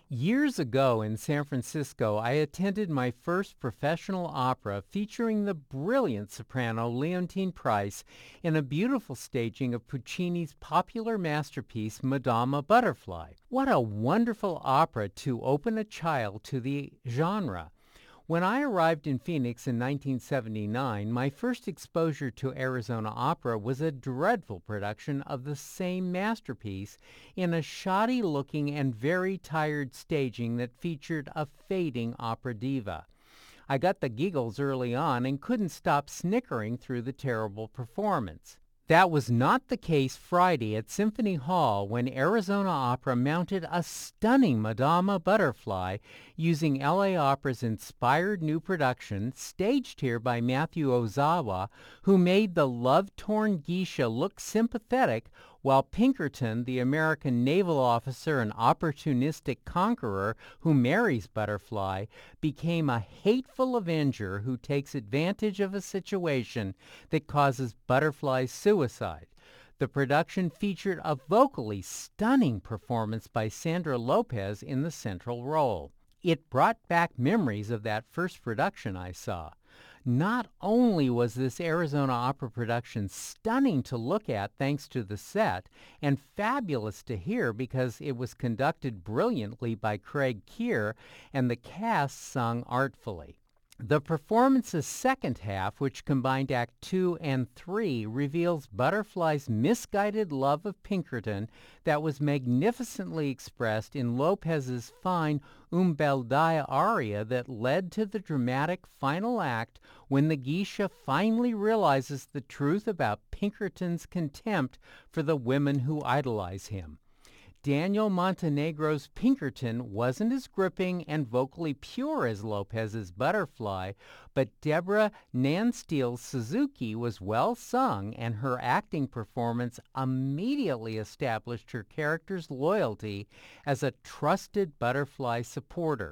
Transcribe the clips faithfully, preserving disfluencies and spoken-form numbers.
Years ago in San Francisco, I attended my first professional opera featuring the brilliant soprano Leontine Price in a beautiful staging of Puccini's popular masterpiece, Madama Butterfly. What a wonderful opera to open a child to the genre. When I arrived in Phoenix in nineteen seventy-nine, my first exposure to Arizona opera was a dreadful production of the same masterpiece in a shoddy-looking and very tired staging that featured a fading opera diva. I got the giggles early on and couldn't stop snickering through the terrible performance. That was not the case Friday at Symphony Hall when Arizona Opera mounted a stunning Madama Butterfly using L A Opera's inspired new production, staged here by Matthew Ozawa, who made the love-torn geisha look sympathetic, while Pinkerton, the American naval officer and opportunistic conqueror who marries Butterfly, became a hateful avenger who takes advantage of a situation that causes Butterfly's suicide. The production featured a vocally stunning performance by Sandra Lopez in the central role. It brought back memories of that first production I saw. Not only was this Arizona Opera production stunning to look at thanks to the set, and fabulous to hear because it was conducted brilliantly by Craig Keir and the cast sung artfully. The performance's second half, which combined Act Two and Three, reveals Butterfly's misguided love of Pinkerton that was magnificently expressed in Lopez's fine Um bel dia aria that led to the dramatic final act when the geisha finally realizes the truth about Pinkerton's contempt for the women who idolize him. Daniel Montenegro's Pinkerton wasn't as gripping and vocally pure as Lopez's Butterfly, but Deborah Nansteel's Suzuki was well sung, and her acting performance immediately established her character's loyalty as a trusted Butterfly supporter.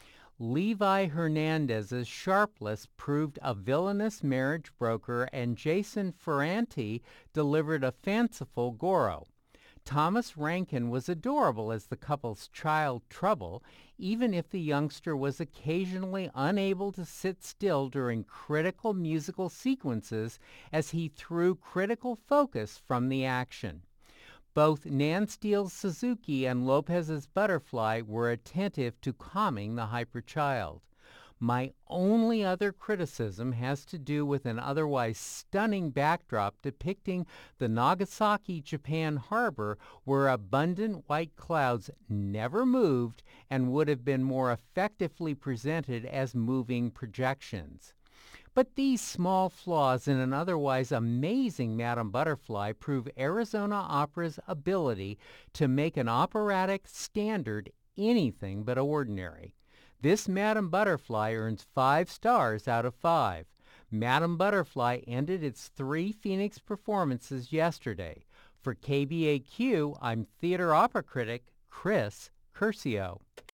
Levi Hernandez's Sharpless proved a villainous marriage broker, and Jason Ferranti delivered a fanciful Goro. Thomas Rankin was adorable as the couple's child Trouble, even if the youngster was occasionally unable to sit still during critical musical sequences as he threw critical focus from the action. Both Nansteel's Suzuki and Lopez's Butterfly were attentive to calming the hyperchild. My only other criticism has to do with an otherwise stunning backdrop depicting the Nagasaki, Japan harbor, where abundant white clouds never moved and would have been more effectively presented as moving projections. But these small flaws in an otherwise amazing Madame Butterfly prove Arizona Opera's ability to make an operatic standard anything but ordinary. This Madame Butterfly earns five stars out of five. Madame Butterfly ended its three Phoenix performances yesterday. For K B A Q, I'm theater opera critic Chris Curcio.